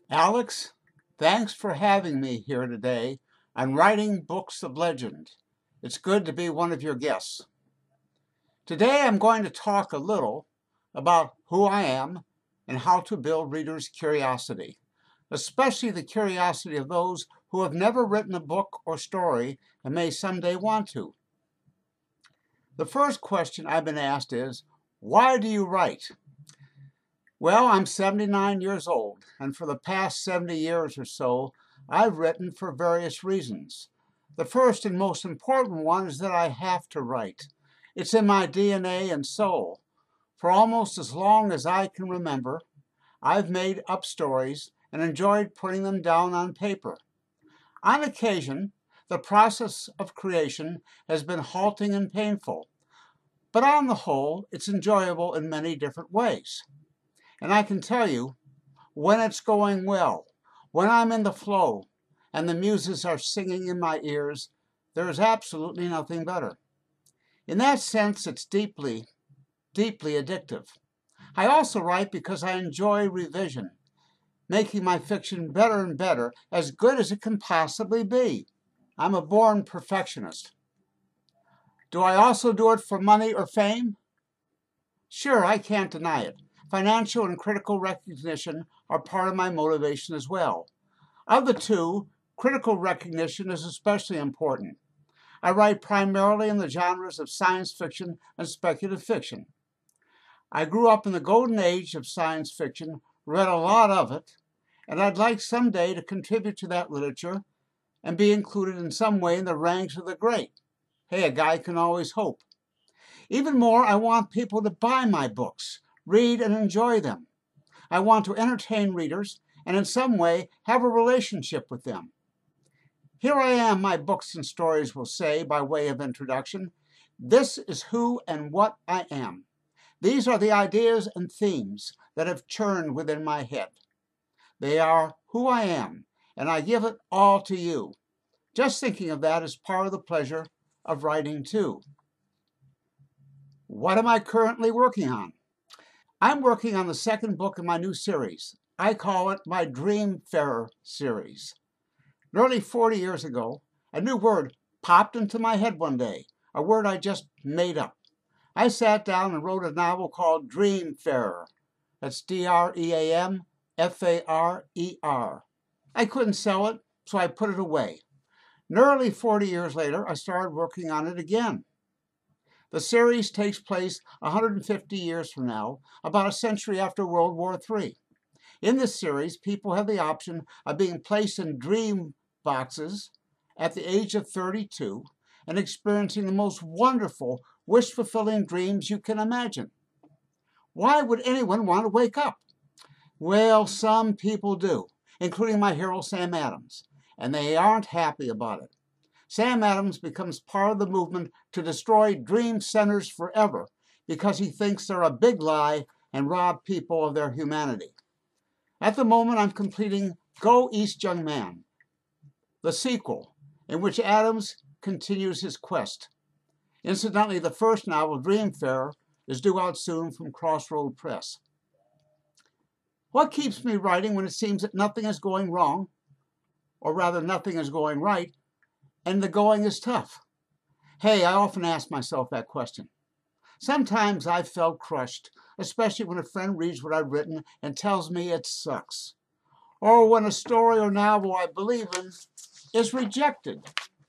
Alex, thanks for having me here today on Writing Books of Legend. It's good to be one of your guests. Today I'm going to talk a little about who I am and how to build readers' curiosity, especially the curiosity of those who have never written a book or story and may someday want to. The first question I've been asked is, why do you write? Well, I'm 79 years old, and for the past 70 years or so, I've written for various reasons. The first and most important one is that I have to write. It's in my DNA and soul. For almost as long as I can remember, I've made up stories and enjoyed putting them down on paper. On occasion, the process of creation has been halting and painful, but on the whole, it's enjoyable in many different ways. And I can tell you, when it's going well, when I'm in the flow, and the muses are singing in my ears, there is absolutely nothing better. In that sense, it's deeply, deeply addictive. I also write because I enjoy revision, making my fiction better and better, as good as it can possibly be. I'm a born perfectionist. Do I also do it for money or fame? Sure, I can't deny it. Financial and critical recognition are part of my motivation as well. Of the two, critical recognition is especially important. I write primarily in the genres of science fiction and speculative fiction. I grew up in the golden age of science fiction, read a lot of it, and I'd like someday to contribute to that literature and be included in some way in the ranks of the great. Hey, a guy can always hope. Even more, I want people to buy my books, read and enjoy them. I want to entertain readers and in some way have a relationship with them. Here I am, my books and stories will say by way of introduction. This is who and what I am. These are the ideas and themes that have churned within my head. They are who I am, and I give it all to you. Just thinking of that is part of the pleasure of writing too. What am I currently working on? I'm working on the second book in my new series. I call it my Dreamfarer series. Nearly 40 years ago, a new word popped into my head one day, a word I just made up. I sat down and wrote a novel called Dreamfarer. That's Dreamfarer. I couldn't sell it, so I put it away. Nearly 40 years later, I started working on it again. The series takes place 150 years from now, about a century after World War III. In this series, people have the option of being placed in dream boxes at the age of 32 and experiencing the most wonderful, wish-fulfilling dreams you can imagine. Why would anyone want to wake up? Well, some people do, including my hero Sam Adams, and they aren't happy about it. Sam Adams becomes part of the movement to destroy dream centers forever because he thinks they're a big lie and rob people of their humanity. At the moment, I'm completing Go East Young Man, the sequel, in which Adams continues his quest. Incidentally, the first novel, Dreamfarer, is due out soon from Crossroad Press. What keeps me writing when it seems that nothing is going wrong, or rather nothing is going right, and the going is tough? Hey, I often ask myself that question. Sometimes I've felt crushed, especially when a friend reads what I've written and tells me it sucks. Or when a story or novel I believe in is rejected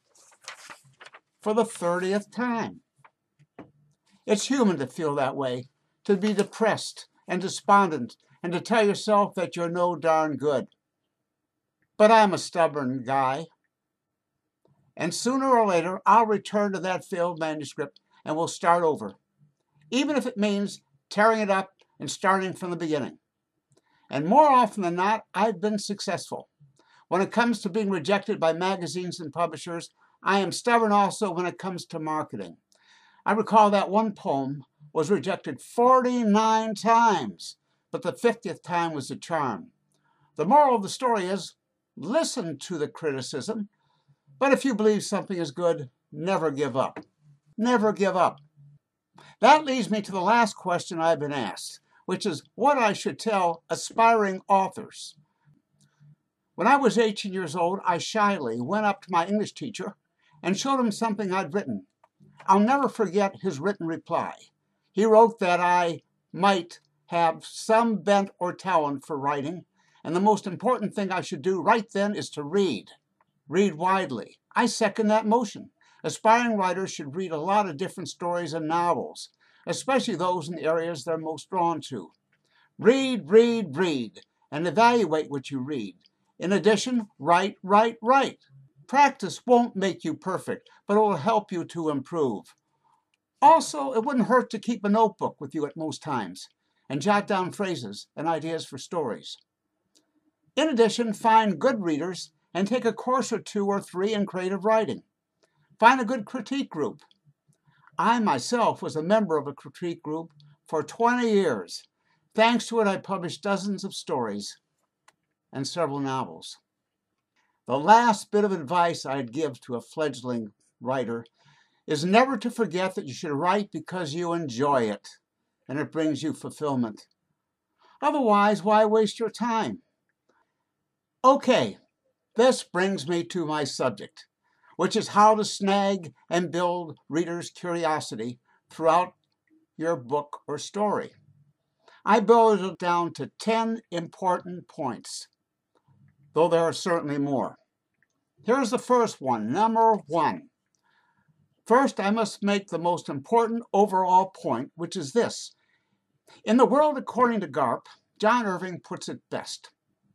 for the 30th time. It's human to feel that way, to be depressed and despondent, and to tell yourself that you're no darn good. But I'm a stubborn guy. And sooner or later, I'll return to that failed manuscript and we'll start over, even if it means tearing it up and starting from the beginning. And more often than not, I've been successful. When it comes to being rejected by magazines and publishers, I am stubborn also when it comes to marketing. I recall that one poem was rejected 49 times, but the 50th time was the charm. The moral of the story is, listen to the criticism, but if you believe something is good, never give up. Never give up. That leads me to the last question I've been asked, which is what I should tell aspiring authors. When I was 18 years old, I shyly went up to my English teacher and showed him something I'd written. I'll never forget his written reply. He wrote that I might have some bent or talent for writing, and the most important thing I should do right then is to read. Read widely. I second that motion. Aspiring writers should read a lot of different stories and novels, especially those in the areas they're most drawn to. Read, read, read, and evaluate what you read. In addition, write, write, write. Practice won't make you perfect, but it will help you to improve. Also, it wouldn't hurt to keep a notebook with you at most times and jot down phrases and ideas for stories. In addition, find good readers and take a course or 2 or 3 in creative writing. Find a good critique group. I myself was a member of a critique group for 20 years. Thanks to it, I published dozens of stories and several novels. The last bit of advice I'd give to a fledgling writer is never to forget that you should write because you enjoy it and it brings you fulfillment. Otherwise, why waste your time? Okay, this brings me to my subject, which is how to snag and build readers' curiosity throughout your book or story. I boiled it down to 10 important points, though there are certainly more. Here's the first one, number 1. First, I must make the most important overall point, which is this. In The World According to Garp, John Irving puts it best.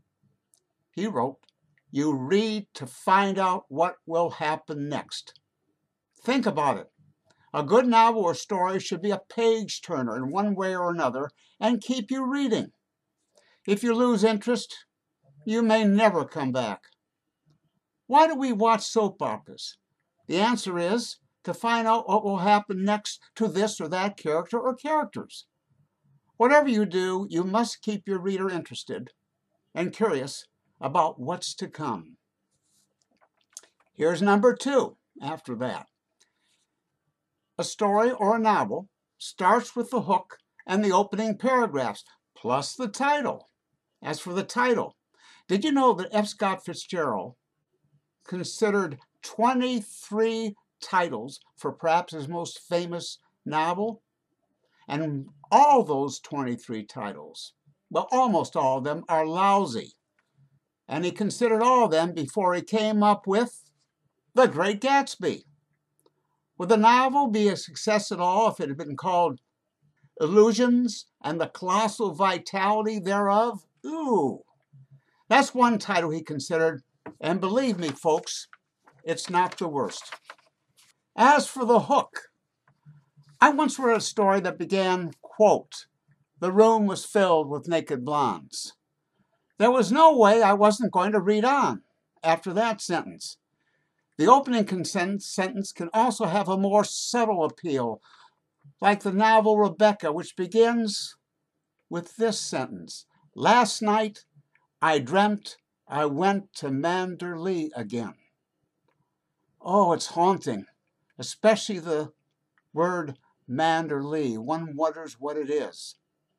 He wrote, "You read to find out what will happen next." Think about it. A good novel or story should be a page-turner in one way or another and keep you reading. If you lose interest, you may never come back. Why do we watch soap operas? The answer is to find out what will happen next to this or that character or characters. Whatever you do, you must keep your reader interested and curious about what's to come. Here's number 2 after that. A story or a novel starts with the hook and the opening paragraphs, plus the title. As for the title, did you know that F. Scott Fitzgerald considered 23 titles for perhaps his most famous novel? And all those 23 titles, well, almost all of them, are lousy. And he considered all of them before he came up with The Great Gatsby. Would the novel be a success at all if it had been called Illusions and the Colossal Vitality Thereof? Ooh, that's one title he considered, and believe me, folks, it's not the worst. As for the hook, I once read a story that began, quote, "The room was filled with naked blondes." There was no way I wasn't going to read on after that sentence. The opening sentence can also have a more subtle appeal, like the novel Rebecca, which begins with this sentence: "Last night I dreamt I went to Manderley again." Oh, it's haunting, especially the word Manderley. One wonders what it is.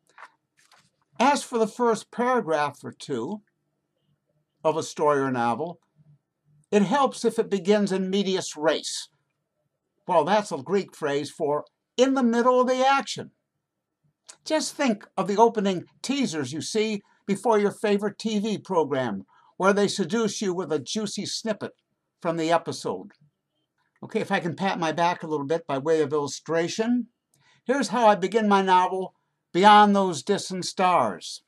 As for the first paragraph or 2 of a story or novel, it helps if it begins in medias res. Well, that's a Greek phrase for in the middle of the action. Just think of the opening teasers you see before your favorite TV program, where they seduce you with a juicy snippet from the episode. Okay, if I can pat my back a little bit by way of illustration, here's how I begin my novel, Beyond Those Distant Stars.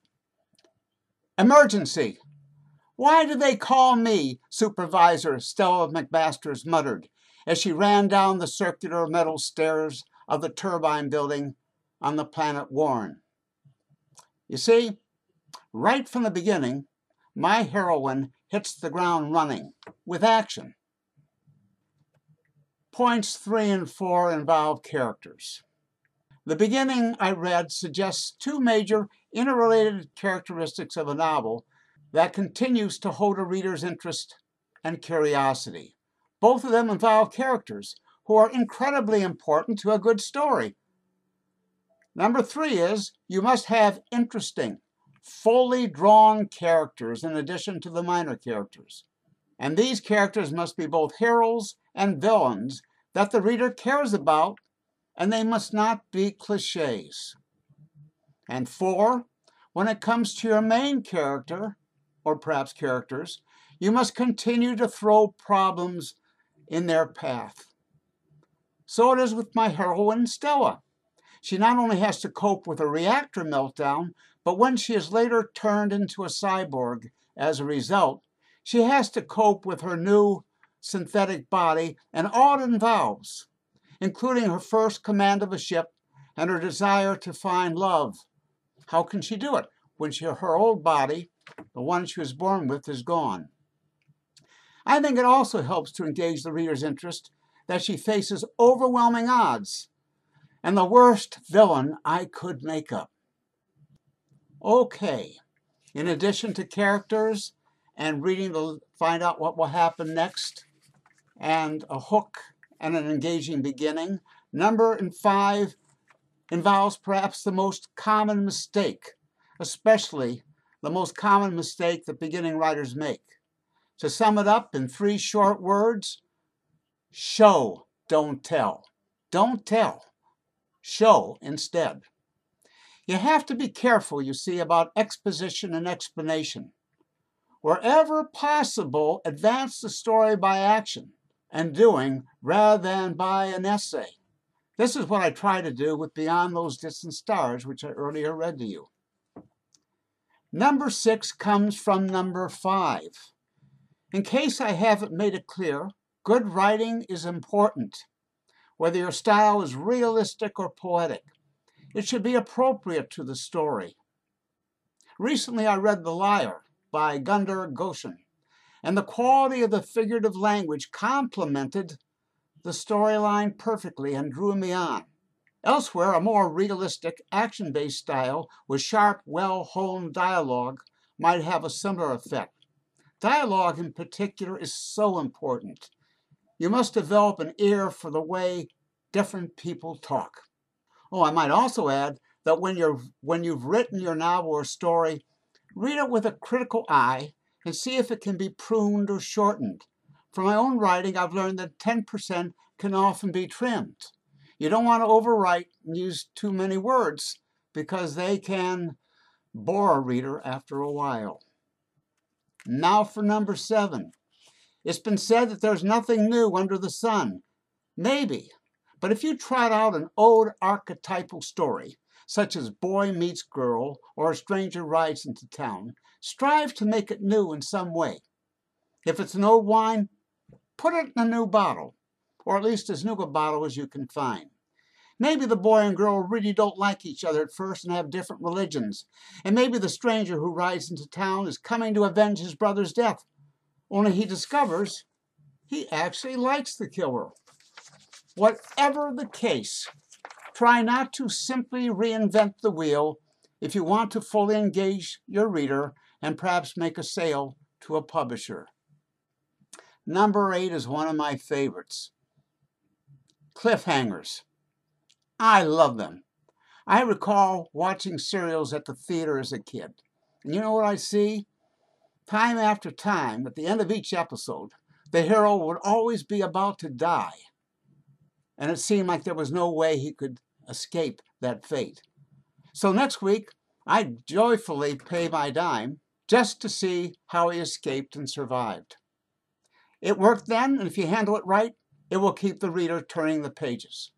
Emergency. "Why do they call me?" Supervisor Stella McMasters muttered as she ran down the circular metal stairs of the turbine building on the planet Warren. You see, right from the beginning, my heroine hits the ground running with action. Points 3 and 4 involve characters. The beginning I read suggests 2 major interrelated characteristics of a novel that continues to hold a reader's interest and curiosity. Both of them involve characters who are incredibly important to a good story. Number 3 is you must have interesting, fully drawn characters in addition to the minor characters. And these characters must be both heroes and villains that the reader cares about, and they must not be cliches. And 4, when it comes to your main character, or perhaps characters, you must continue to throw problems in their path. So it is with my heroine, Stella. She not only has to cope with a reactor meltdown, but when she is later turned into a cyborg as a result, she has to cope with her new synthetic body and all it involves, including her first command of a ship and her desire to find love. How can she do it when her old body, the one she was born with, is gone? I think it also helps to engage the reader's interest that she faces overwhelming odds and the worst villain I could make up. Okay, in addition to characters and reading to find out what will happen next, and a hook and an engaging beginning, number 5 involves perhaps the most common mistake, especially the most common mistake that beginning writers make. To sum it up in 3 short words, show, don't tell. Don't tell. Show instead. You have to be careful, you see, about exposition and explanation. Wherever possible, advance the story by action and doing rather than by an essay. This is what I try to do with Beyond Those Distant Stars, which I earlier read to you. Number 6 comes from number 5. In case I haven't made it clear, good writing is important. Whether your style is realistic or poetic, it should be appropriate to the story. Recently I read The Liar by Gundar Goshen, and the quality of the figurative language complemented the storyline perfectly and drew me on. Elsewhere, a more realistic, action-based style with sharp, well-honed dialogue might have a similar effect. Dialogue in particular is so important. You must develop an ear for the way different people talk. Oh, I might also add that when you've written your novel or story, read it with a critical eye and see if it can be pruned or shortened. From my own writing, I've learned that 10% can often be trimmed. You don't want to overwrite and use too many words because they can bore a reader after a while. Now for number 7. It's been said that there's nothing new under the sun. Maybe. But if you trot out an old archetypal story, such as Boy Meets Girl or A Stranger Rides into Town, strive to make it new in some way. If it's an old wine, put it in a new bottle, or at least as new a bottle as you can find. Maybe the boy and girl really don't like each other at first and have different religions, and maybe the stranger who rides into town is coming to avenge his brother's death, only he discovers he actually likes the killer. Whatever the case, try not to simply reinvent the wheel if you want to fully engage your reader and perhaps make a sale to a publisher. Number 8 is one of my favorites. Cliffhangers. I love them. I recall watching serials at the theater as a kid. And you know what I see? Time after time, at the end of each episode, the hero would always be about to die. And it seemed like there was no way he could escape that fate. So next week, I joyfully pay my dime just to see how he escaped and survived. It worked then, and if you handle it right, it will keep the reader turning the pages.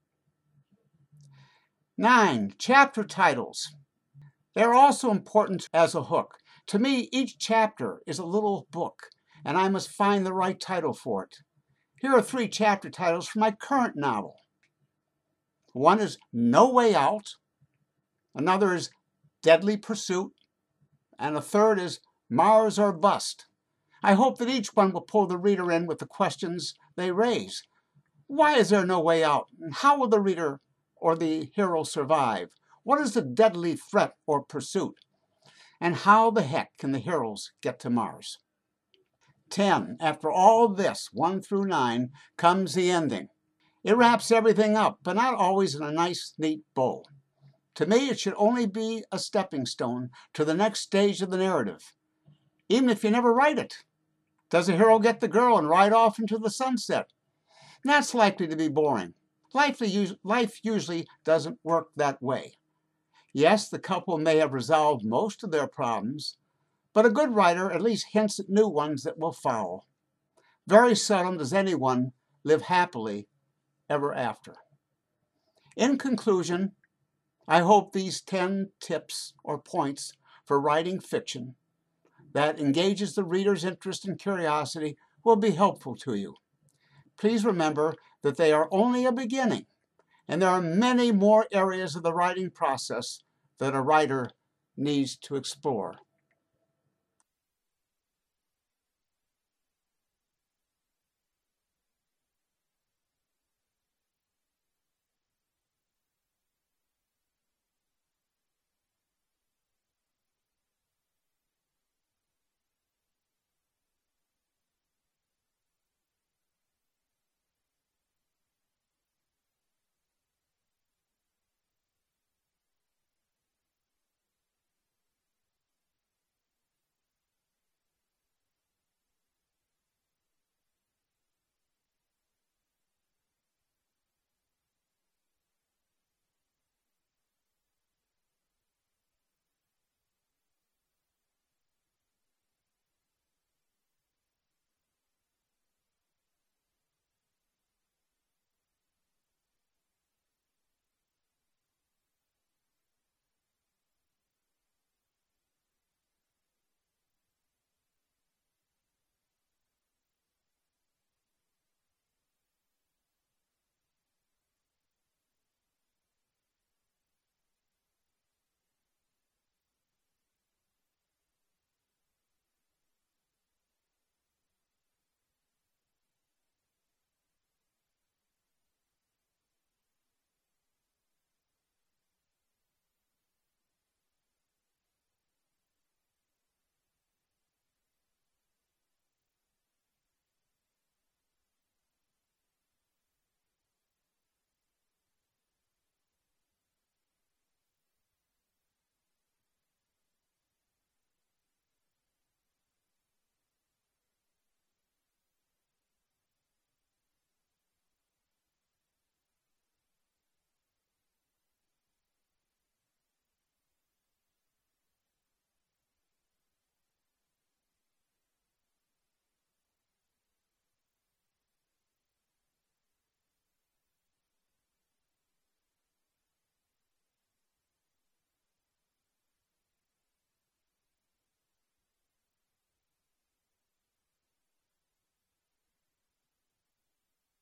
9. Chapter titles. They're also important as a hook. To me, each chapter is a little book, and I must find the right title for it. Here are 3 chapter titles for my current novel. One is No Way Out, another is Deadly Pursuit, and a third is Mars or Bust. I hope that each one will pull the reader in with the questions they raise. Why is there no way out? And how will the reader or the hero survive? What is the deadly threat or pursuit? And how the heck can the heroes get to Mars? 10. After all this, 1 through 9, comes the ending. It wraps everything up, but not always in a nice, neat bow. To me, it should only be a stepping stone to the next stage of the narrative, even if you never write it. Does the hero get the girl and ride off into the sunset? That's likely to be boring. Life usually doesn't work that way. Yes, the couple may have resolved most of their problems, but a good writer at least hints at new ones that will follow. Very seldom does anyone live happily ever after. In conclusion, I hope these 10 tips or points for writing fiction that engages the reader's interest and curiosity will be helpful to you. Please remember that they are only a beginning, and there are many more areas of the writing process that a writer needs to explore.